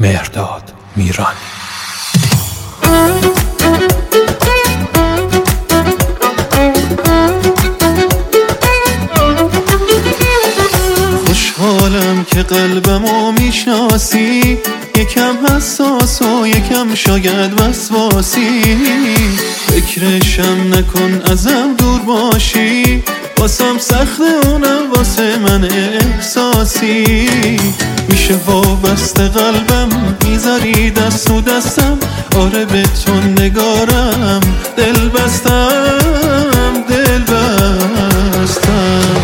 مهرداد میرانی. خوشحالم که قلبمو میشناسی، یکم حساس و یکم شاید وسواسی. فکرشم نکن ازم دور باشی، واسم سخته اونم واسه من احساسی. میشه وابسته قلبم میذاری دست و دستم، آره به تو نگارم دل بستم دل بستم.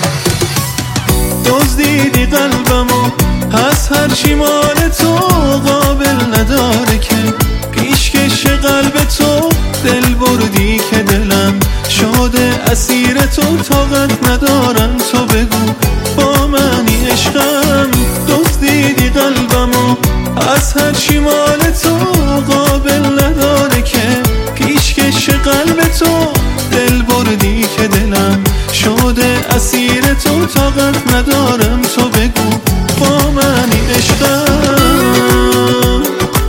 دزدیدی قلبمو پس هرچی مال تو قابل نداره که پیشکش قلب تو. دل بردی که دلم شده اسیر تو، طاقت ندارم تو بگو با منی عشقم. دزدیدی قلبمو از هرچی مال تو قابل نداره که پیشکش قلب تو. دل بردی که دلم شده اسیر تو، طاقت ندارم تو بگو با منی عشقم.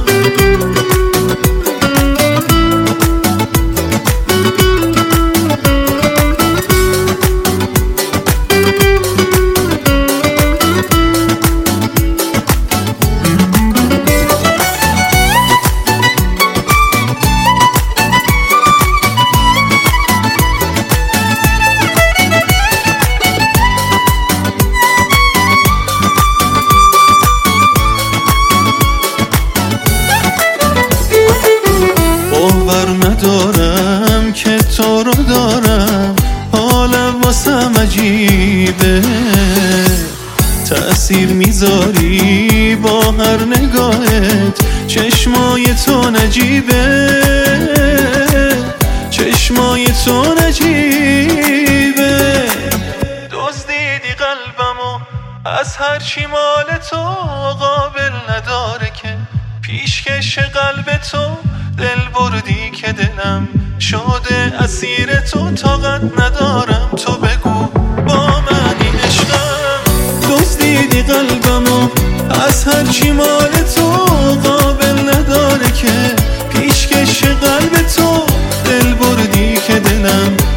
باور ندارم که تو رو دارم، حالم واسم عجیبه. تأثیر میذاری با هر نگاهت، چشمای تو نجیبه، چشمای تو نجیبه. دزدیدی قلبمو از هرچی مال تو قابل نداره که پیشکش قلب تو. دل بردی که دلم شده اسیر تو، طاقت ندارم تو بگو با منی عشقم. دزدیدی قلبمو از هرچی مال تو قابل نداره که پیشکش قلب تو. دل بردی که دلم